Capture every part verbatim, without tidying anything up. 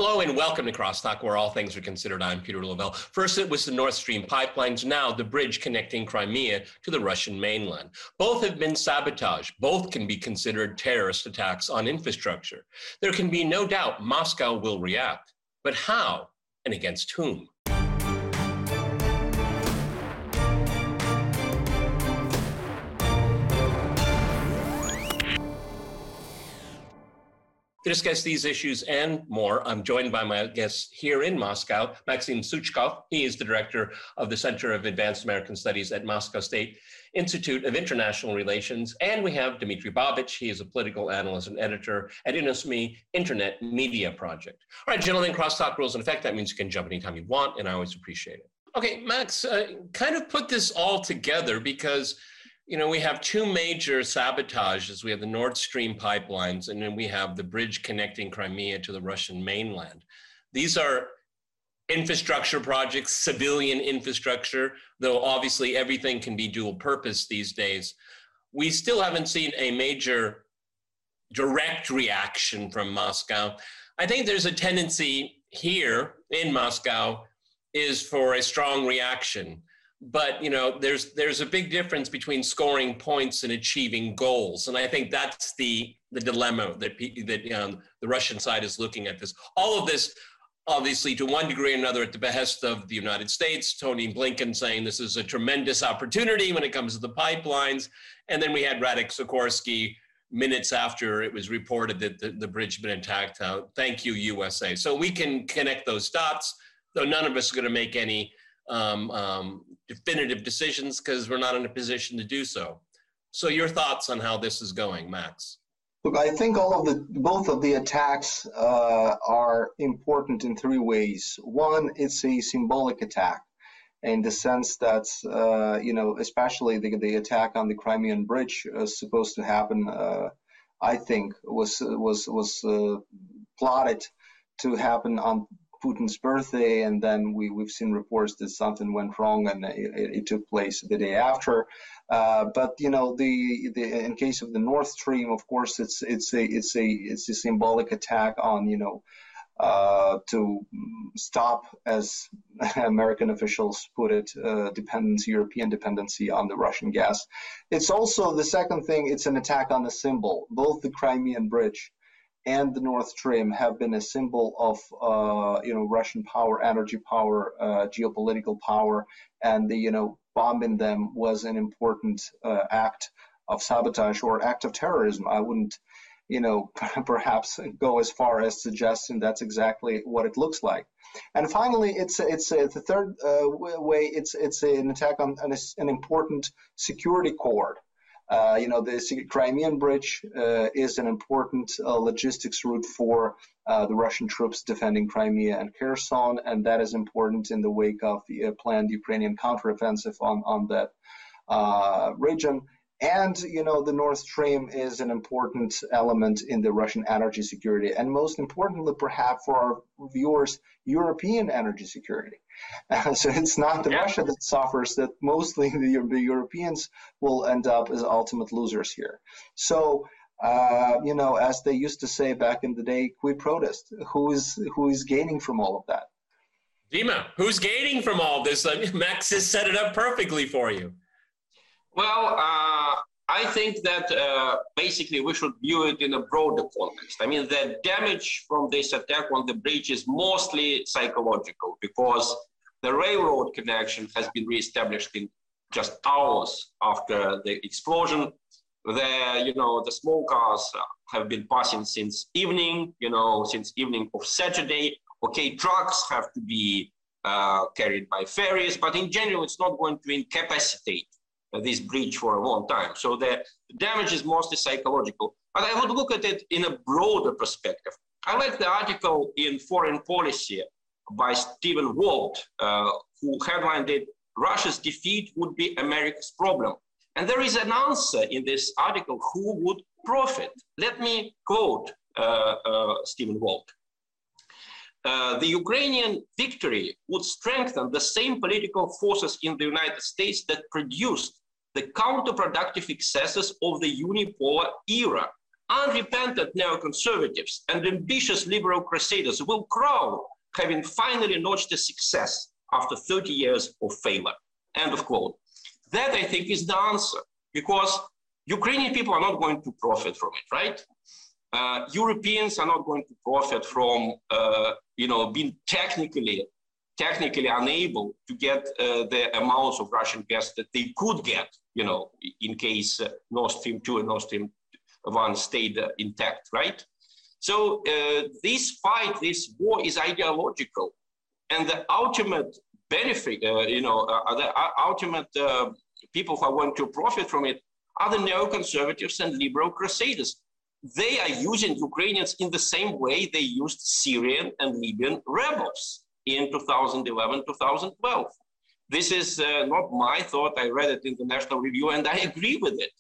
Hello and welcome to Crosstalk, where all things are considered. I'm Peter Lavelle. First, it was the Nord Stream pipelines. Now, the bridge connecting Crimea to the Russian mainland. Both have been sabotaged. Both can be considered terrorist attacks on infrastructure. There can be no doubt Moscow will react. But how and against whom? To discuss these issues and more, I'm joined by my guests here in Moscow, Maxim Suchkov. He is the director of the Center of Advanced American Studies at Moscow State Institute of International Relations. And we have Dmitry Babich. He is a political analyst and editor at InnoSme Internet Media Project. All right, gentlemen, crosstalk rules in effect. That means you can jump anytime you want, and I always appreciate it. Okay, Max, uh, kind of put this all together because you know, we have two major sabotages. We have the Nord Stream pipelines, and then we have the bridge connecting Crimea to the Russian mainland. These are infrastructure projects, civilian infrastructure, though obviously everything can be dual purpose these days. We still haven't seen a major direct reaction from Moscow. I think there's a tendency here in Moscow is for a strong reaction. But, you know, there's there's a big difference between scoring points and achieving goals. And I think that's the, the dilemma that, that um, the Russian side is looking at this. All of this, obviously, to one degree or another, at the behest of the United States, Tony Blinken saying this is a tremendous opportunity when it comes to the pipelines. And then we had Radek Sikorski minutes after it was reported that the, the bridge had been attacked. Uh, thank you, U S A. So we can connect those dots, though none of us are going to make any Um, um, definitive decisions because we're not in a position to do so. So your thoughts on how this is going, Max? Look, I think all of the, both of the attacks uh, are important in three ways. One, it's a symbolic attack in the sense that, uh, you know, especially the, the attack on the Crimean Bridge was supposed to happen, uh, I think, was, was, was uh, plotted to happen on Putin's birthday, and then we, we've seen reports that something went wrong and it, it took place the day after. Uh, but you know, the, the in case of the Nord Stream, of course, it's it's a it's a it's a symbolic attack on you know uh, to stop, as American officials put it, uh, dependency, European dependency on the Russian gas. It's also the second thing. It's an attack on the symbol. Both the Crimean Bridge and the Nord Stream have been a symbol of, uh, you know, Russian power, energy power, uh, geopolitical power, and the, you know, bombing them was an important uh, act of sabotage or act of terrorism. I wouldn't, you know, perhaps go as far as suggesting that's exactly what it looks like. And finally, it's it's uh, the third uh, way. It's it's an attack on an, an important security cord. Uh, you know, the Crimean Bridge uh, is an important uh, logistics route for uh, the Russian troops defending Crimea and Kherson, and that is important in the wake of the uh, planned Ukrainian counteroffensive on, on that uh, region. And, you know, the Nord Stream is an important element in the Russian energy security, and most importantly, perhaps for our viewers, European energy security. Uh, so it's not the yeah. Russia that suffers, that mostly the, the Europeans will end up as ultimate losers here. So, uh, you know, as they used to say back in the day, qui prodest, who is, who is gaining from all of that? Dima, who's gaining from all this? I mean, Max has set it up perfectly for you. Well, uh, I think that uh, basically we should view it in a broader context. I mean, the damage from this attack on the bridge is mostly psychological because the railroad connection has been reestablished in just hours after the explosion. The, you know, the small cars have been passing since evening, you know, since evening of Saturday. Okay, trucks have to be uh, carried by ferries, but in general, it's not going to incapacitate this bridge for a long time. So the damage is mostly psychological. But I would look at it in a broader perspective. I like the article in Foreign Policy by Stephen Walt, uh, who headlined it, Russia's defeat would be America's problem. And there is an answer in this article, who would profit? Let me quote uh, uh, Stephen Walt. Uh, the Ukrainian victory would strengthen the same political forces in the United States that produced the counterproductive excesses of the unipolar era, unrepentant neoconservatives and ambitious liberal crusaders will grow, having finally notched a success after thirty years of failure. End of quote. That, I think, is the answer, because Ukrainian people are not going to profit from it, right? Uh, Europeans are not going to profit from, uh, you know, being technically, technically unable to get uh, the amounts of Russian gas that they could get, you know, in case uh, Nord Stream two and Nord Stream one stayed uh, intact, right? So uh, this fight, this war is ideological, and the ultimate benefit, uh, you know, uh, the uh, ultimate uh, people who are going to profit from it are the neoconservatives and liberal crusaders. They are using Ukrainians in the same way they used Syrian and Libyan rebels in two thousand eleven, two thousand twelve. This is uh, not my thought. I read it in the National Review and I agree with it.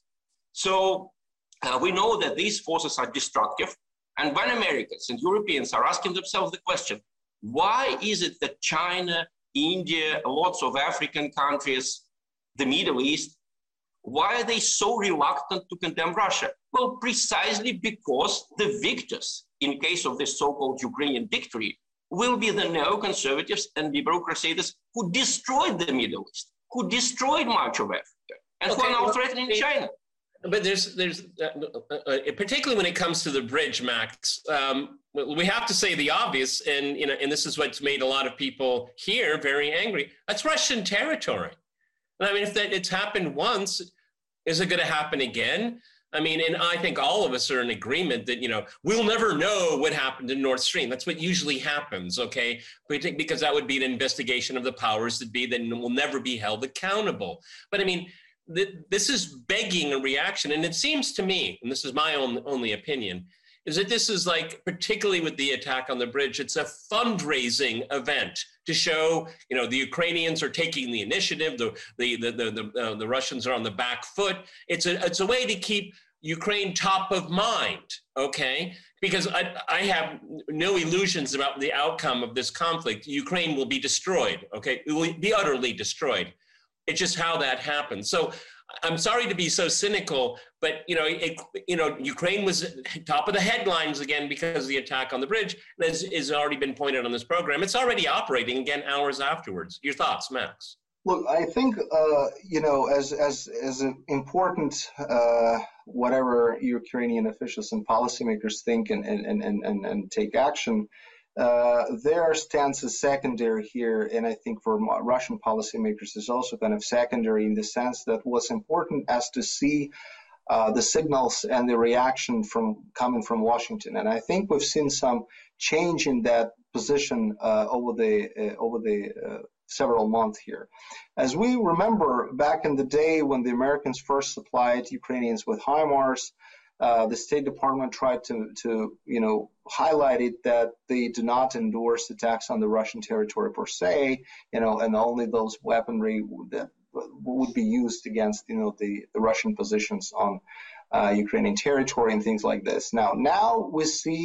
So uh, we know that these forces are destructive. And when Americans and Europeans are asking themselves the question, why is it that China, India, lots of African countries, the Middle East, why are they so reluctant to condemn Russia? Well, precisely because the victors, in case of this so-called Ukrainian victory, will be the neoconservatives and liberal crusaders who destroyed the Middle East, who destroyed much of Africa, and okay, who are now well, threatening it, China. But there's, there's uh, uh, particularly when it comes to the bridge, Max, um, we have to say the obvious, and you know, and this is what's made a lot of people here very angry. That's Russian territory. I mean, if that it's happened once, is it going to happen again? I mean, and I think all of us are in agreement that, you know, we'll never know what happened in Nord Stream. That's what usually happens, okay? Because that would be an investigation of the powers that be, then will never be held accountable. But I mean, th this is begging a reaction. And it seems to me, and this is my own only opinion, is that this is like, particularly with the attack on the bridge, it's a fundraising event to show, you know, the Ukrainians are taking the initiative, the the the the, the, uh, the Russians are on the back foot. It's a it's a way to keep Ukraine top of mind, okay? Because I I have no illusions about the outcome of this conflict. Ukraine will be destroyed, okay? It will be utterly destroyed. It's just how that happens. So I'm sorry to be so cynical, but you know, it, you know, Ukraine was top of the headlines again because of the attack on the bridge. As has already been pointed on this program, it's already operating again hours afterwards. Your thoughts, Max? Look, I think uh, you know, as as as an important uh, whatever Ukrainian officials and policymakers think and and and and, and take action. Uh, their stance is secondary here, and I think for Russian policymakers is also kind of secondary in the sense that what's important as to see uh, the signals and the reaction from coming from Washington. And I think we've seen some change in that position uh, over the uh, over the uh, several months here. As we remember, back in the day when the Americans first supplied Ukrainians with HIMARS, Uh, the State Department tried to, to, you know, highlight it that they do not endorse attacks on the Russian territory per se, you know, and only those weaponry that would be used against, you know, the, the Russian positions on uh, Ukrainian territory and things like this. Now, now we see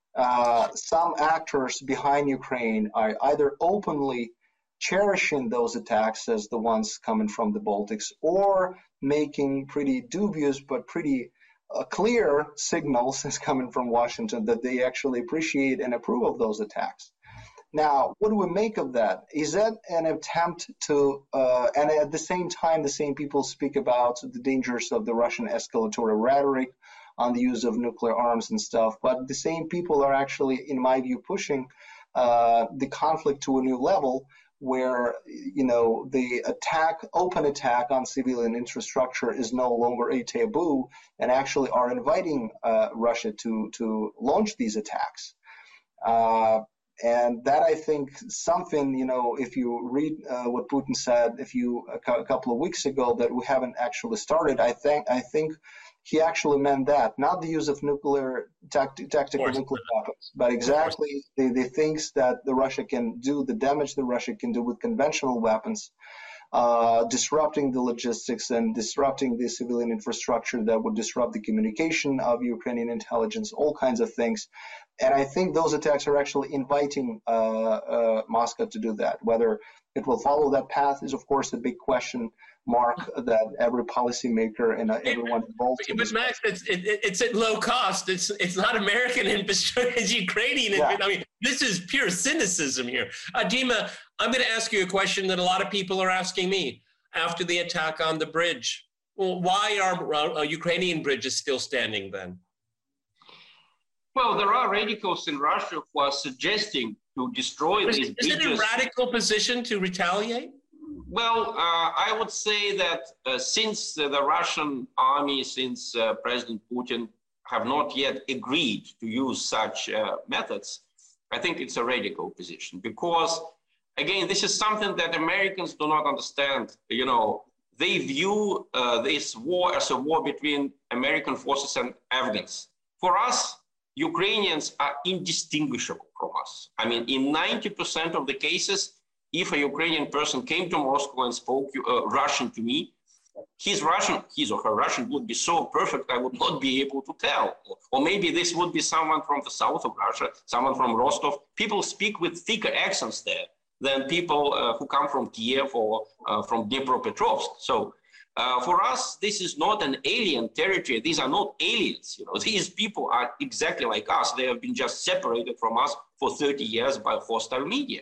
uh, some actors behind Ukraine are either openly cherishing those attacks as the ones coming from the Baltics, or making pretty dubious but pretty Uh, clear signals is coming from Washington that they actually appreciate and approve of those attacks. Now, what do we make of that? Is that an attempt to, uh, and at the same time, the same people speak about the dangers of the Russian escalatory rhetoric on the use of nuclear arms and stuff, but the same people are actually, in my view, pushing uh, the conflict to a new level, where, you know, the attack, open attack on civilian infrastructure is no longer a taboo, and actually are inviting uh, Russia to, to launch these attacks. Uh, and that, I think, something, you know, if you read uh, what Putin said a few, a, a couple of weeks ago, that we haven't actually started, I think, I think he actually meant that, not the use of nuclear, tact tactical nuclear weapons, but exactly the, the things that the Russia can do, the damage that Russia can do with conventional weapons, uh, disrupting the logistics and disrupting the civilian infrastructure that would disrupt the communication of Ukrainian intelligence, all kinds of things. And I think those attacks are actually inviting uh, uh, Moscow to do that. Whether it will follow that path is, of course, a big question mark that every policymaker and everyone involved in But this. Max, it's, it, it's at low cost. It's it's not American infrastructure. It's Ukrainian. Yeah. I mean, this is pure cynicism here. Uh, Dima, I'm going to ask you a question that a lot of people are asking me after the attack on the bridge. Well, why are uh, Ukrainian bridges still standing then? Well, there are radicals in Russia who are suggesting to destroy Is, these is bridges. it a radical position to retaliate? Well, uh, I would say that uh, since uh, the Russian army, since uh, President Putin have not yet agreed to use such uh, methods, I think it's a radical position because, again, this is something that Americans do not understand. You know, they view uh, this war as a war between American forces and Afghans. For us, Ukrainians are indistinguishable from us. I mean, in ninety percent of the cases, if a Ukrainian person came to Moscow and spoke uh, Russian to me, his Russian, his or her Russian would be so perfect I would not be able to tell. Or maybe this would be someone from the south of Russia, someone from Rostov. People speak with thicker accents there than people uh, who come from Kiev or uh, from Dnipropetrovsk. So uh, for us, this is not an alien territory. These are not aliens. You know, these people are exactly like us. They have been just separated from us for thirty years by hostile media.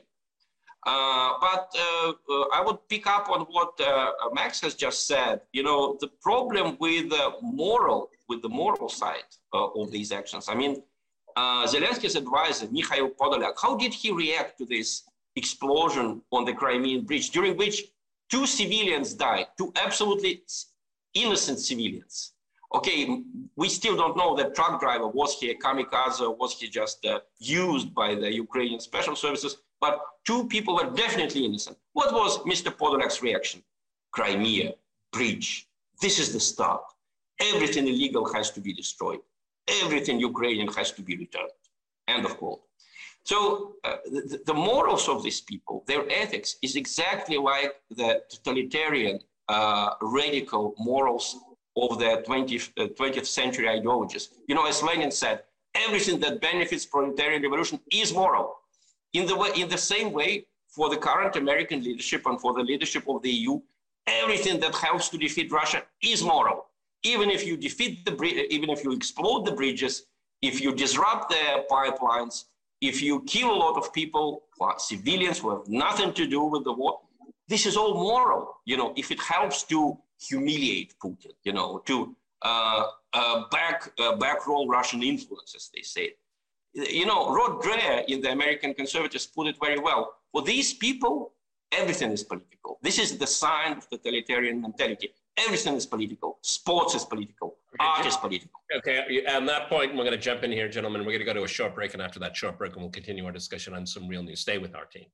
Uh, but uh, uh, I would pick up on what uh, Max has just said. You know, the problem with the moral, with the moral side uh, of these actions. I mean, uh, Zelensky's advisor, Mikhail Podolyak, how did he react to this explosion on the Crimean Bridge, during which two civilians died, two absolutely innocent civilians? Okay, we still don't know the truck driver. Was he a kamikaze or was he just uh, used by the Ukrainian special services? But two people were definitely innocent. What was Mister Podolyak's reaction? Crimea, bridge, this is the start. Everything illegal has to be destroyed. Everything Ukrainian has to be returned. End of quote. So uh, the, the morals of these people, their ethics is exactly like the totalitarian, uh, radical morals of the twentieth, uh, twentieth century ideologies. You know, as Lenin said, everything that benefits proletarian revolution is moral. In the, way, in the same way, for the current American leadership and for the leadership of the E U, everything that helps to defeat Russia is moral. Even if you defeat the, even if you explode the bridges, if you disrupt the pipelines, if you kill a lot of people, civilians who have nothing to do with the war, this is all moral. You know, if it helps to humiliate Putin, you know, to uh, uh, back uh, backroll Russian influence, as they say. You know, Rod Dreher in the American Conservatives put it very well. For these people, everything is political. This is the sign of totalitarian mentality. Everything is political. Sports is political. Art is political. Okay, on that point, we're going to jump in here, gentlemen. We're going to go to a short break, and after that short break, we'll continue our discussion on some real news. Stay with our team.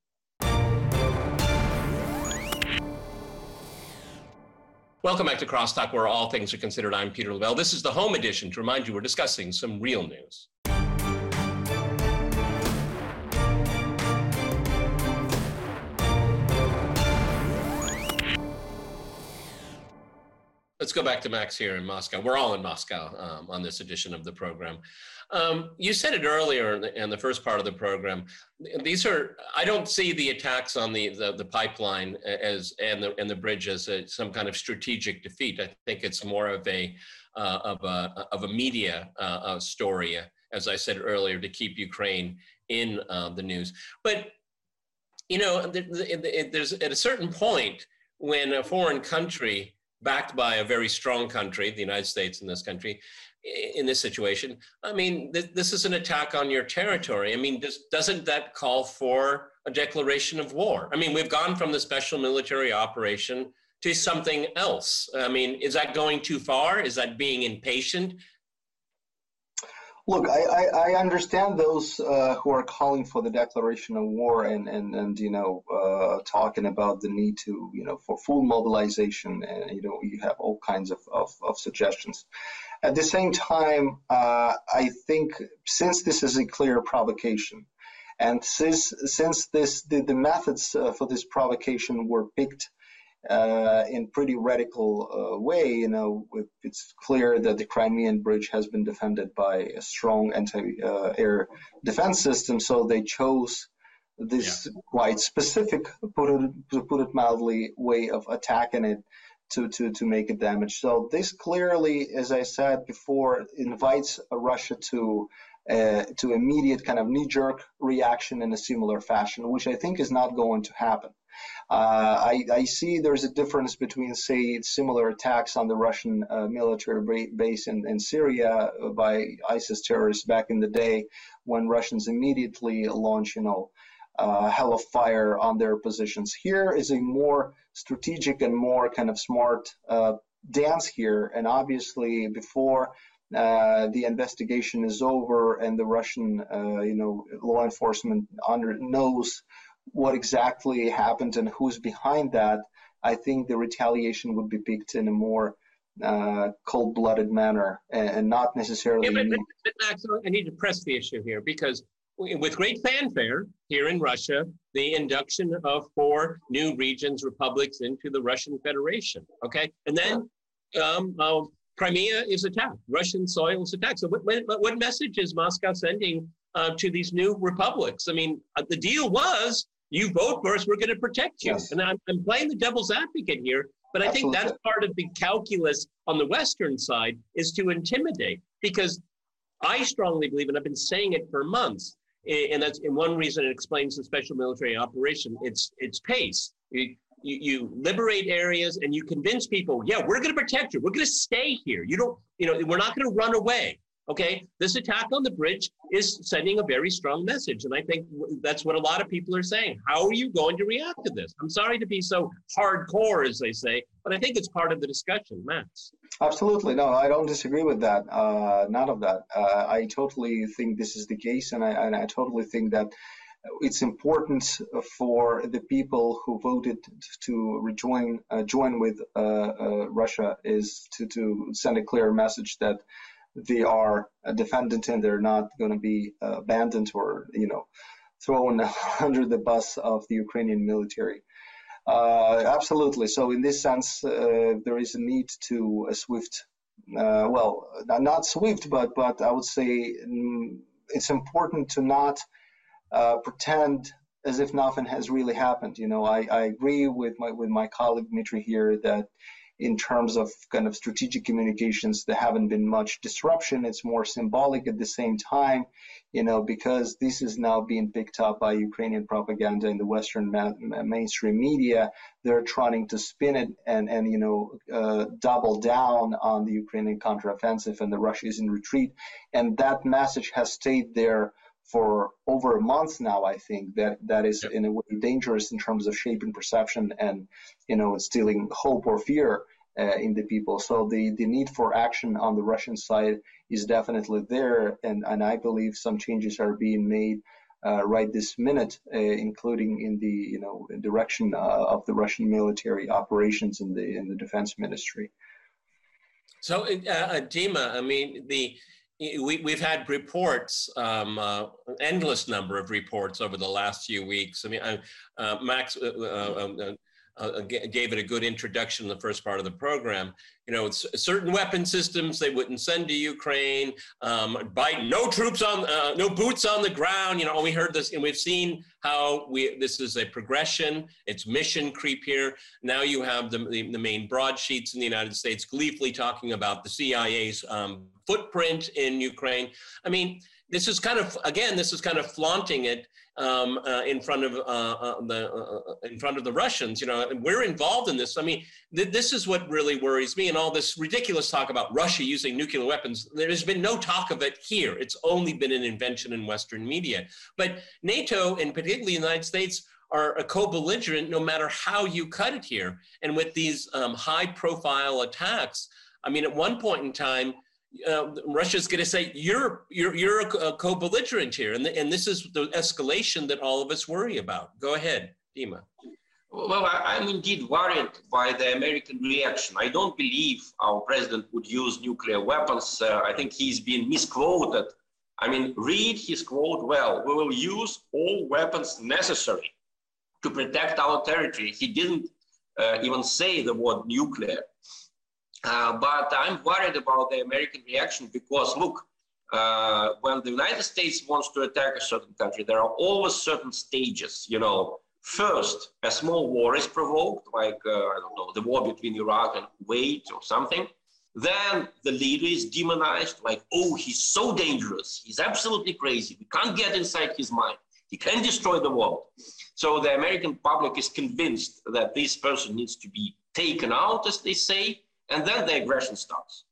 Welcome back to Crosstalk, where all things are considered. I'm Peter Lavelle. This is the home edition. To remind you, we're discussing some real news. Let's go back to Max here in Moscow. We're all in Moscow um, on this edition of the program. Um, you said it earlier in the, in the first part of the program. These are, I don't see the attacks on the, the, the pipeline as and the, and the bridge as a, some kind of strategic defeat. I think it's more of a, uh, of a, of a media uh, story, as I said earlier, to keep Ukraine in uh, the news. But, you know, there's at a certain point when a foreign country backed by a very strong country, the United States in this country, in this situation, I mean, th this is an attack on your territory. I mean, does, doesn't that call for a declaration of war? I mean, we've gone from the special military operation to something else. I mean, is that going too far? Is that being impatient? Look, I, I, I understand those uh, who are calling for the declaration of war and, and, and you know, uh, talking about the need to, you know, for full mobilization, and, you know, you have all kinds of, of, of suggestions. At the same time, uh, I think since this is a clear provocation, and since, since this, the, the methods uh, for this provocation were picked Uh, in pretty radical uh, way, you know, it's clear that the Crimean Bridge has been defended by a strong anti-air uh, defense system, so they chose this yeah. quite specific, put it, to put it mildly, way of attacking it to, to, to make a damage. So this clearly, as I said before, invites Russia to uh, to immediate kind of knee-jerk reaction in a similar fashion, which I think is not going to happen. Uh, I, I see there's a difference between, say, similar attacks on the Russian uh, military base in, in Syria by ISIS terrorists back in the day, when Russians immediately launch, you know, uh, hell of fire on their positions. Here is a more strategic and more kind of smart uh, dance here, and obviously before uh, the investigation is over and the Russian, uh, you know, law enforcement under knows what exactly happened and who's behind that, I think the retaliation would be picked in a more uh, cold-blooded manner and, and not necessarily. Yeah, but, but, but Max, I need to press the issue here, because with great fanfare here in Russia, the induction of four new regions, republics into the Russian Federation, okay? And then um, uh, Crimea is attacked, Russian soil is attacked. So what, what, what message is Moscow sending uh, to these new republics? I mean, uh, the deal was, you vote for us, we're going to protect you. Yes. And I'm, I'm playing the devil's advocate here, but I Absolutely. think that's part of the calculus on the Western side, is to intimidate. Because I strongly believe, and I've been saying it for months, and that's and one reason it explains the special military operation, it's its pace. You, you, you liberate areas and you convince people, yeah, we're going to protect you. We're going to stay here. You don't, you know, we're not going to run away. Okay, this attack on the bridge is sending a very strong message. And I think that's what a lot of people are saying. How are you going to react to this? I'm sorry to be so hardcore, as they say, but I think it's part of the discussion, Max. Absolutely. No, I don't disagree with that. Uh, none of that. Uh, I totally think this is the case. And I, and I totally think that it's important for the people who voted to rejoin, uh, join with uh, uh, Russia is to, to send a clear message that they are a defendant and they're not going to be uh, abandoned or, you know, thrown under the bus of the Ukrainian military. Uh, absolutely. So in this sense, uh, there is a need to a swift, uh, well, not swift, but but I would say mm, it's important to not uh, pretend as if nothing has really happened. You know, I, I agree with my with my colleague Dmitry here that in terms of kind of strategic communications, there haven't been much disruption. It's more symbolic at the same time, you know, because this is now being picked up by Ukrainian propaganda in the Western ma- mainstream media. They're trying to spin it and, and you know, uh, double down on the Ukrainian counteroffensive and the Russia is in retreat. And that message has stayed there for over a month now. I think that that is in a way dangerous in terms of shaping perception and, you know, instilling hope or fear uh, in the people. So the, the need for action on the Russian side is definitely there. And, and I believe some changes are being made uh, right this minute, uh, including in the, you know, direction uh, of the Russian military operations in the, in the defense ministry. So, uh, Dima, I mean, the, We, we've had reports, um, uh, endless number of reports over the last few weeks. I mean, I, uh, Max uh, uh, uh, gave it a good introduction in the first part of the program. You know, it's certain weapon systems they wouldn't send to Ukraine. Um, Biden, no troops on, uh, no boots on the ground. You know, we heard this, and we've seen how we. This is a progression. It's mission creep here. Now you have the the, the main broadsheets in the United States gleefully talking about the C I A's um, footprint in Ukraine. I mean, this is kind of again, this is kind of flaunting it. Um, uh, in front of uh, uh, the uh, in front of the Russians, you know, and we're involved in this. I mean, th- this is what really worries me, and all this ridiculous talk about Russia using nuclear weapons. There has been no talk of it here. It's only been an invention in Western media. But NATO, and particularly the United States, are a co-belligerent no matter how you cut it here. And with these um, high-profile attacks, I mean, at one point in time, Uh, Russia's going to say you're you're you're a, a co-belligerent here, and the, and this is the escalation that all of us worry about. Go ahead, Dima. Well, I, I'm indeed worried by the American reaction. I don't believe our president would use nuclear weapons. Uh, I think he's been misquoted. I mean, read his quote well. We will use all weapons necessary to protect our territory. He didn't uh, even say the word nuclear. Uh, but I'm worried about the American reaction because, look, uh, when the United States wants to attack a certain country, there are always certain stages, you know, First, a small war is provoked, like, uh, I don't know, the war between Iraq and Kuwait or something. Then the leader is demonized, like, oh, he's so dangerous. He's absolutely crazy. We can't get inside his mind. He can destroy the world. So the American public is convinced that this person needs to be taken out, as they say, and then the aggression starts.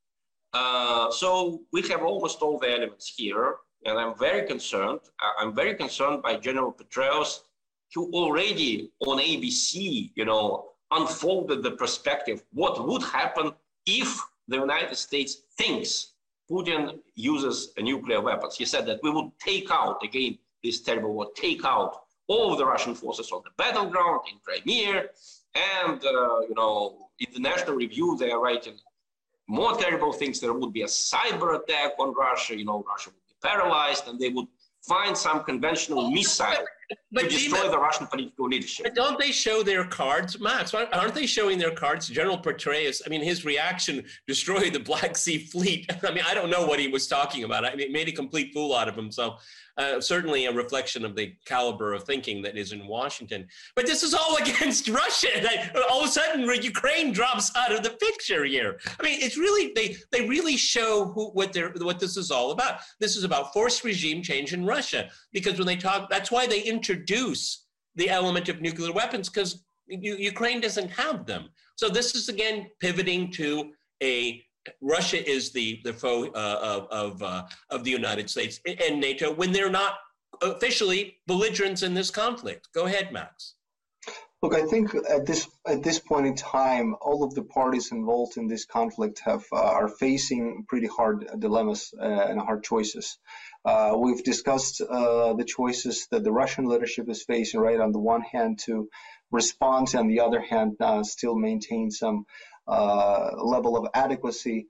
Uh, so we have almost all the elements here, and I'm very concerned. I'm very concerned by General Petraeus, who already on A B C, you know, unfolded the perspective, what would happen if the United States thinks Putin uses nuclear weapons. He said that we would take out, again, this terrible war, take out all of the Russian forces on the battleground in Crimea. And, uh, you know, in the National Review, they are writing more terrible things. There would be a cyber attack on Russia. You know, Russia would be paralyzed, and they would find some conventional missile but to destroy Dima, the Russian political leadership. But don't they show their cards, Max? Aren't they showing their cards? General Petraeus, I mean, his reaction destroyed the Black Sea Fleet. I mean, I don't know what he was talking about. I mean, it made a complete fool out of him. So uh, certainly a reflection of the caliber of thinking that is in Washington. But this is all against Russia. Like, all of a sudden, Ukraine drops out of the picture here. I mean, it's really, they they really show who, what they're what this is all about. This is about forced regime change in Russia. Because when they talk, that's why they introduce the element of nuclear weapons, because Ukraine doesn't have them. So this is, again, pivoting to a Russia is the, the foe uh, of, of, uh, of the United States and NATO when they're not officially belligerents in this conflict. Go ahead, Max. Look, I think at this at this point in time, all of the parties involved in this conflict have uh, are facing pretty hard dilemmas uh, and hard choices. Uh, we've discussed uh, the choices that the Russian leadership is facing, right? On the one hand, to respond, and on the other hand, uh, still maintain some uh, level of adequacy,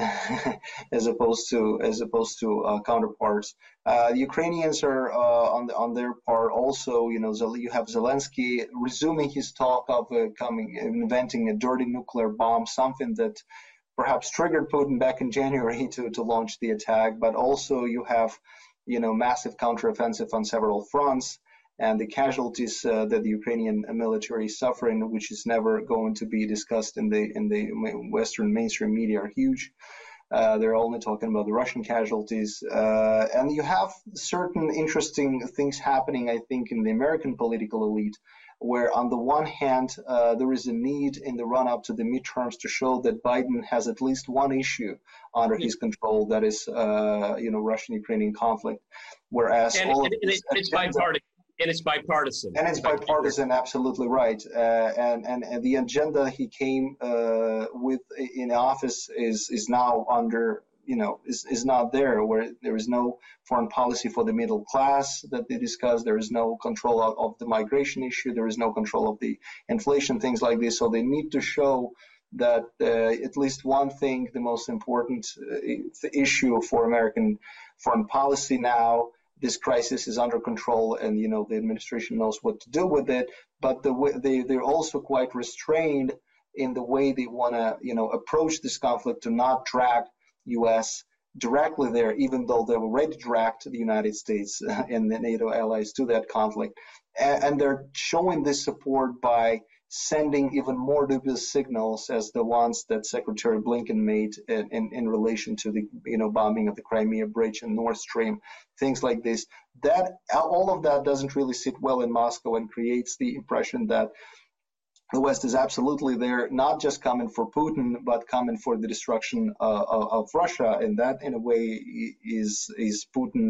as opposed to as opposed to uh, counterparts. Uh, the Ukrainians are uh, on the, on their part also. You know, you have Zelensky resuming his talk of uh, coming inventing a dirty nuclear bomb, something that perhaps triggered Putin back in January to, to launch the attack, but also you have, you know, massive counteroffensive on several fronts, and the casualties uh, that the Ukrainian military is suffering, which is never going to be discussed in the in the Western mainstream media, are huge. Uh, they're only talking about the Russian casualties, uh, and you have certain interesting things happening, I think, in the American political elite, where on the one hand, uh, there is a need in the run-up to the midterms to show that Biden has at least one issue under his control, that is, uh, you know, Russian-Ukrainian conflict, whereas and, all and, of and this it's bipartisan. And it's bipartisan. And it's bipartisan, absolutely right. Uh, and, and and the agenda he came uh, with in office is is now under, you know, is, is not there, where there is no foreign policy for the middle class that they discussed. There is no control of, of the migration issue. There is no control of the inflation, things like this. So they need to show that uh, at least one thing, the most important uh, issue for American foreign policy now, this crisis is under control, and you know the administration knows what to do with it. But the way they they're also quite restrained in the way they want to you know approach this conflict, to not drag U S directly there, even though they've already dragged the United States and the NATO allies to that conflict, and, and they're showing this support by sending even more dubious signals as the ones that Secretary Blinken made in, in, in relation to the you know bombing of the Crimea Bridge and Nord Stream, things like this. That all of that doesn't really sit well in Moscow and creates the impression that the West is absolutely there, not just coming for Putin, but coming for the destruction uh, of, of Russia, and that in a way is is Putin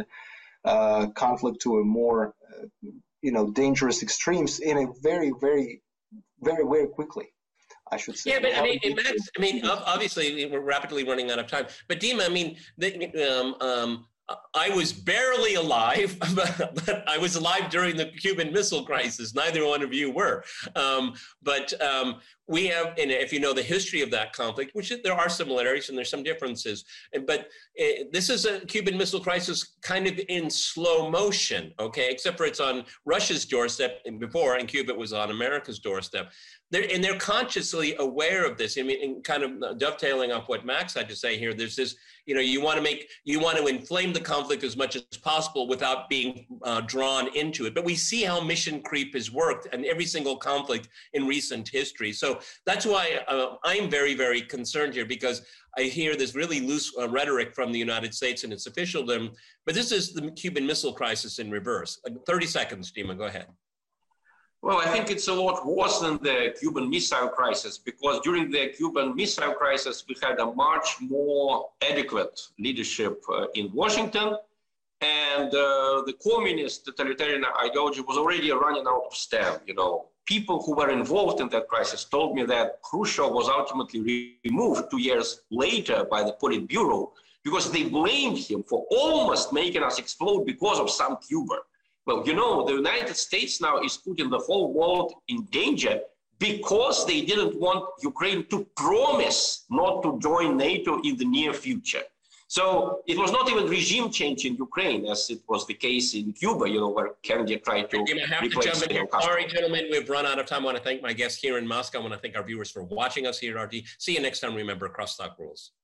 uh, conflict to a more uh, you know dangerous extremes in a very very very, very quickly, I should say. Yeah, but I mean, Max, I mean, obviously we're rapidly running out of time. But Dima, I mean, the, um, um, I was barely alive, but, but I was alive during the Cuban Missile Crisis. Neither one of you were. Um, but um, we have, and if you know the history of that conflict, which there are similarities and there's some differences, but uh, this is a Cuban Missile Crisis kind of in slow motion, okay, except for it's on Russia's doorstep and before, and Cuba was on America's doorstep. They're, and they're consciously aware of this. I mean, and kind of dovetailing off what Max had to say here, there's this, you know, you want to make, you want to inflame the conflict as much as possible without being uh, drawn into it. But we see how mission creep has worked in every single conflict in recent history. So that's why uh, I'm very, very concerned here, because I hear this really loose uh, rhetoric from the United States and its officialdom, but this is the Cuban Missile Crisis in reverse. Uh, thirty seconds, Dima, go ahead. Well, I think it's a lot worse than the Cuban Missile Crisis, because during the Cuban Missile Crisis, we had a much more adequate leadership uh, in Washington, and uh, the communist totalitarian ideology was already running out of steam. You know, people who were involved in that crisis told me that Khrushchev was ultimately removed two years later by the Politburo because they blamed him for almost making us explode because of some Cuba. Well, you know, the United States now is putting the whole world in danger because they didn't want Ukraine to promise not to join NATO in the near future. So it was not even regime change in Ukraine, as it was the case in Cuba, you know, where Kennedy tried to I have replace to jump in here. Castro. Sorry, gentlemen, we've run out of time. I want to thank my guests here in Moscow. I want to thank our viewers for watching us here at R T. See you next time. Remember, crosstalk rules.